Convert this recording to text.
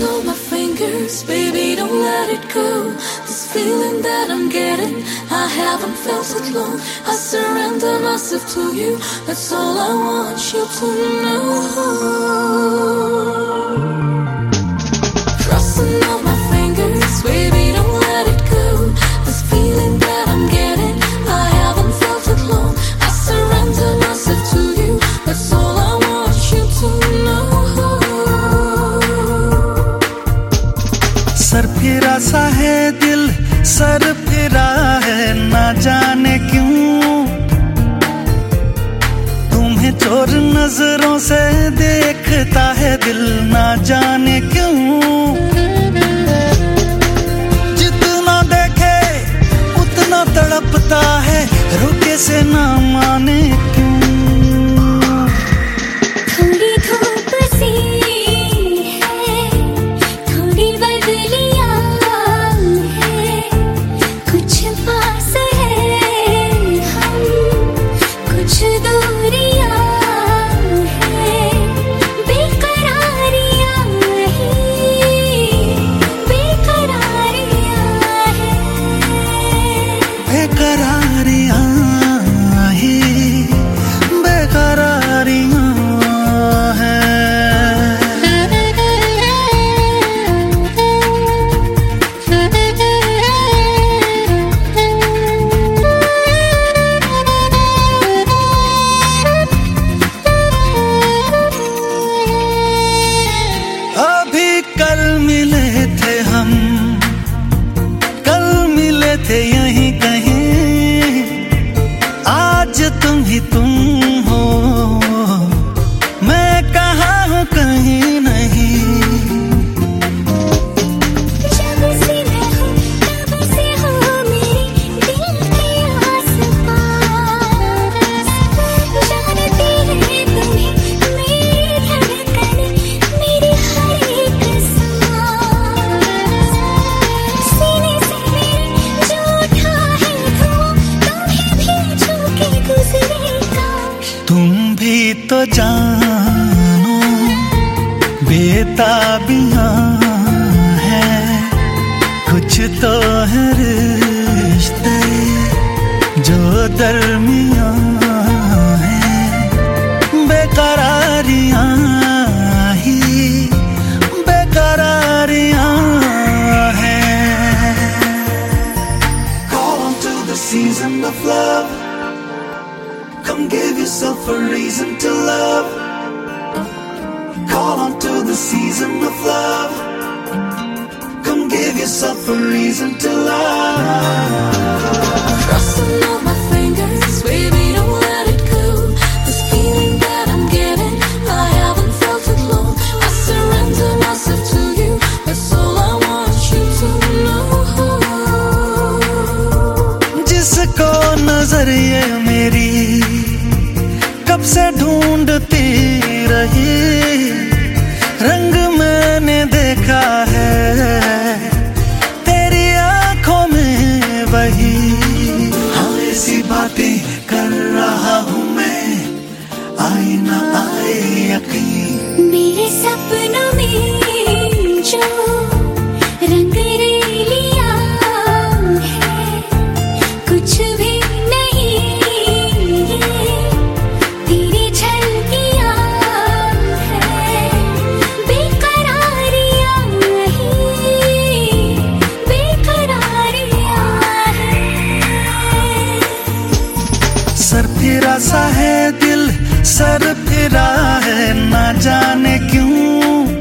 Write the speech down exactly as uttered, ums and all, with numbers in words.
on my fingers, baby, don't let it go. This feeling that I'm getting, I haven't felt it long. I surrender myself to you, that's all I want you to know. Crossing on my fingers, baby, don't let it go. This feeling that I'm getting, I haven't felt it long. I surrender myself to you, that's all I want you to know. सर फिरा सा है दिल, sir फिरा है ना जाने क्यों। तुम्हें चोर नजरों से देखता है दिल, ना जाने क्यों। जितना देखे उतना तड़पता है, रुके से ना माने क्यों। थोड़ी धूप सी यहीं कहीं, आज तुम ही तुम हो, मैं कहाँ हूँ कहीं नहीं। जब से मैं हूँ तब से हो मेरे दिल के आस-पास, जानती है तुम्हें मेरी धड़कन, मेरी हर एक सांस, सीने से तुम भी तो जानो बेताबियां हैं, कुछ तो है रिश्ते जो दरमियां हैं। बेकरारियां ही बेकरारियां हैं। Call on to the season of love, come give yourself a reason to love. Call on to the season of love, come give yourself a reason to love. Crossing all my fingers, baby, don't let it go. This feeling that I'm getting, I haven't felt it long. I surrender myself to you, that's all I want you to know. जिसको नजर ये मेरी कब से ढूंढती रही, रंग मैंने देखा है तेरी आंखों में वही। हाँ ऐसी बातें कर रहा हूँ मैं, आए ना आए यकीन। मेरे सपनों में जो रंग रेलिया है, कुछ भी सर फिरा सा है दिल, सर फिरा है ना जाने क्यों।